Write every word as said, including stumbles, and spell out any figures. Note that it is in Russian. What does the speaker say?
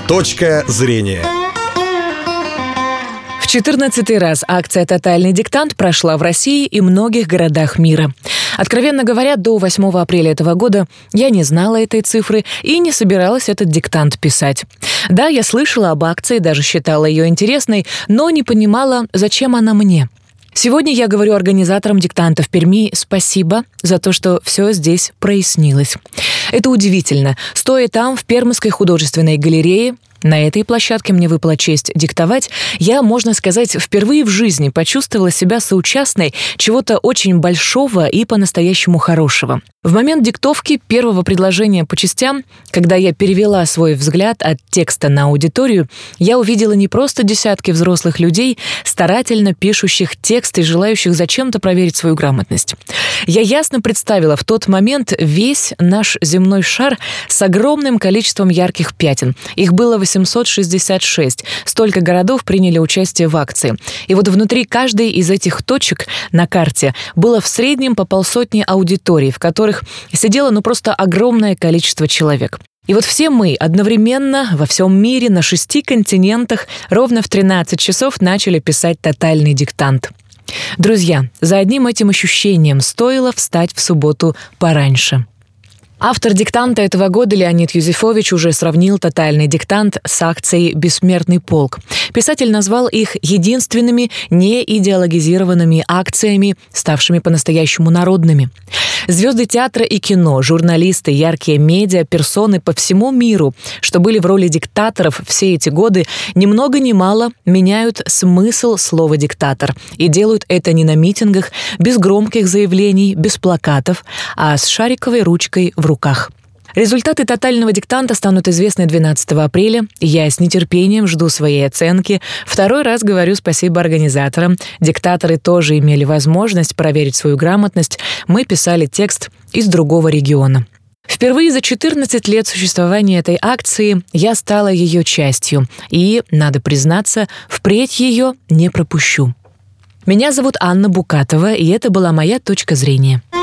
Точка зрения. В четырнадцатый раз акция «Тотальный диктант» прошла в России и многих городах мира. Откровенно говоря, до восьмого апреля этого года я не знала этой цифры и не собиралась этот диктант писать. Да, я слышала об акции, даже считала ее интересной, но не понимала, зачем она мне. Сегодня я говорю организаторам диктанта в Перми спасибо за то, что все здесь прояснилось. Это удивительно. Стоя там, в Пермской художественной галерее, на этой площадке мне выпала честь диктовать, я, можно сказать, впервые в жизни почувствовала себя соучастной чего-то очень большого и по-настоящему хорошего. В момент диктовки первого предложения по частям, когда я перевела свой взгляд от текста на аудиторию, я увидела не просто десятки взрослых людей, старательно пишущих текст и желающих зачем-то проверить свою грамотность. Я ясно представила в тот момент весь наш земной шар с огромным количеством ярких пятен. Их было восемьсот шестьдесят шесть. Столько городов приняли участие в акции. И вот внутри каждой из этих точек на карте было в среднем по полсотни аудиторий, в которых сидело ну просто огромное количество человек. И вот все мы одновременно во всем мире на шести континентах ровно в тринадцать часов начали писать тотальный диктант. Друзья, за одним этим ощущением стоило встать в субботу пораньше. Автор диктанта этого года Леонид Юзефович уже сравнил тотальный диктант с акцией «Бессмертный полк». Писатель назвал их единственными неидеологизированными акциями, ставшими по-настоящему народными. Звезды театра и кино, журналисты, яркие медиа, персоны по всему миру, что были в роли диктаторов все эти годы, ни много ни мало меняют смысл слова «диктатор» и делают это не на митингах, без громких заявлений, без плакатов, а с шариковой ручкой в руках. Результаты тотального диктанта станут известны двенадцатого апреля. Я с нетерпением жду своей оценки. Второй раз говорю спасибо организаторам. Диктаторы тоже имели возможность проверить свою грамотность. Мы писали текст из другого региона. Впервые за четырнадцать лет существования этой акции я стала ее частью. И, надо признаться, впредь ее не пропущу. Меня зовут Анна Букатова, и это была моя точка зрения.